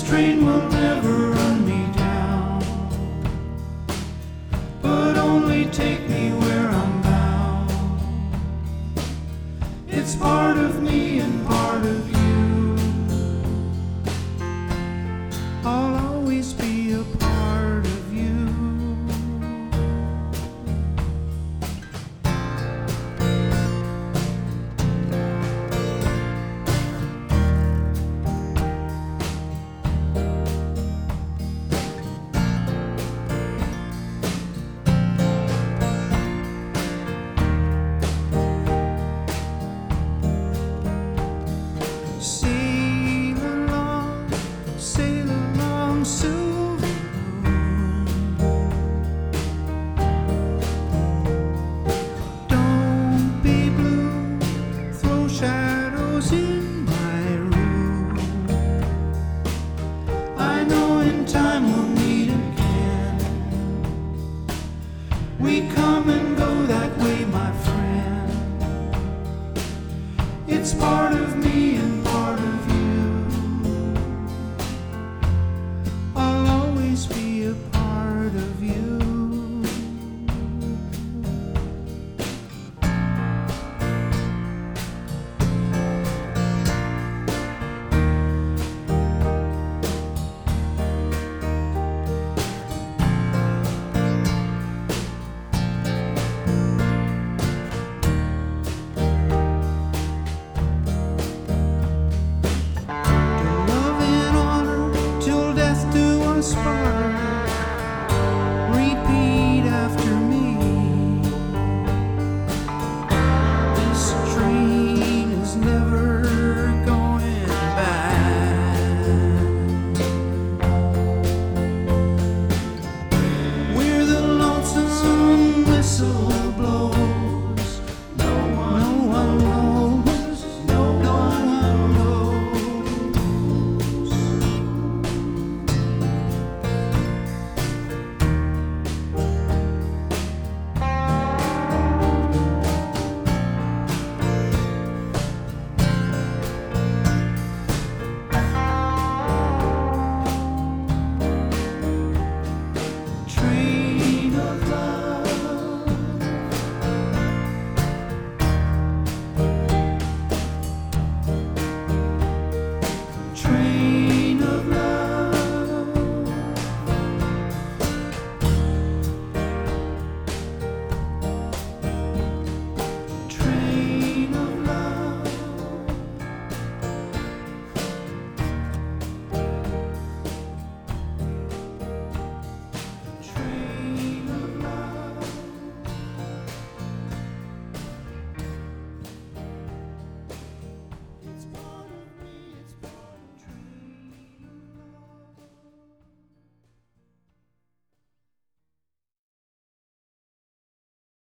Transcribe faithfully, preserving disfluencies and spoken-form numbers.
train will never run me down, but only take me where I'm bound. It's part of me and part of you. I'll always be a part of you. Sail along, sail along, silver moon. Don't be blue, throw shadows in my room. I know in time we'll meet again. We come and go that way, my friend. It's part of